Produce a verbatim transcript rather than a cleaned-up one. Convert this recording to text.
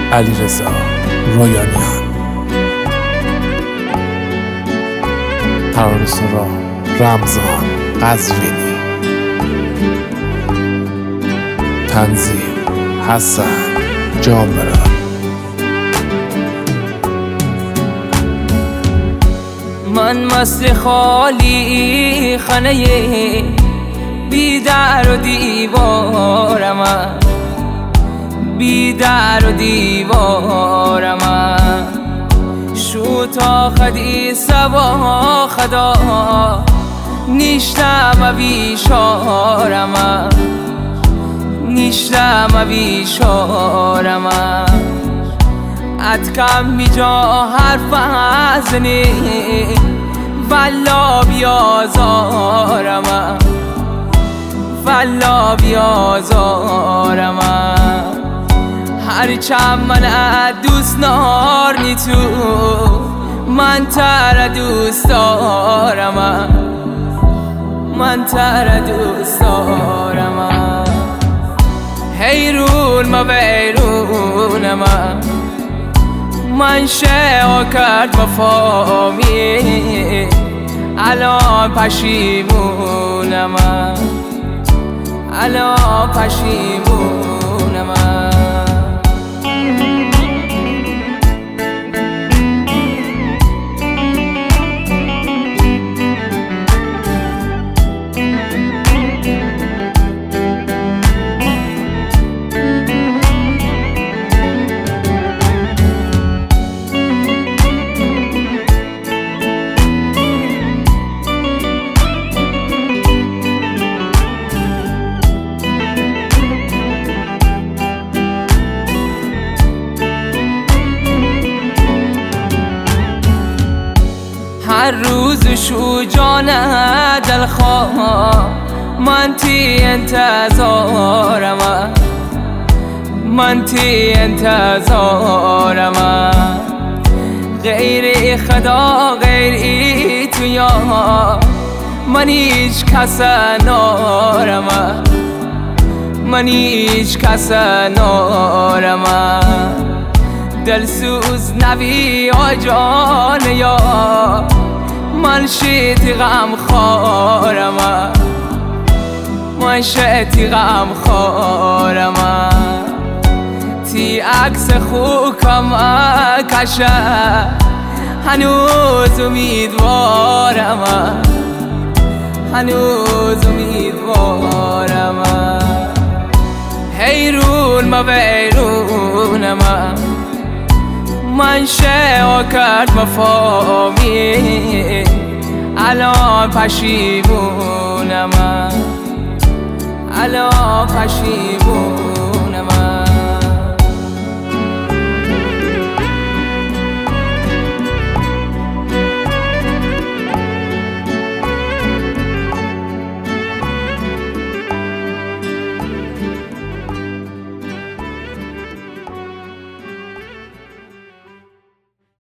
علیرضا رویانیان. ترانه‌سرا رمضان قزوینی. تنظیم حسن جامرا. من مست خالی خانه بی در و دیوارم، بی در و دیوارم. شو تا خدی سوا خدا نیشتم ویشارم، نیشتم ویشارم. اتکم بیجا حرف ازنی والا بیازارم، والا بیازارم. هرچم من دوست نار نی تو من تر دوست دارم، من تر دوست دارم. حیرون ما بیرونم، من شعا کرد وفامی الان پشیمونم، الان پشیمونم. هر روز شو جان دلخواه من تی انتظارم، من تی انتظارم. غیر خدا غیر تو یا من هیچ کس نارم، من هیچ کس نارم. دلسوز نبی آجان یا من شیطی غم خارم، من شیطی غم خارم. تی عکس خوکم کشه هنوز امیدوارم، هنوز امیدوارم. حیرون ما بیرونم، من شعا کرد وفامی الان پشیمونم، الان پشیمونم.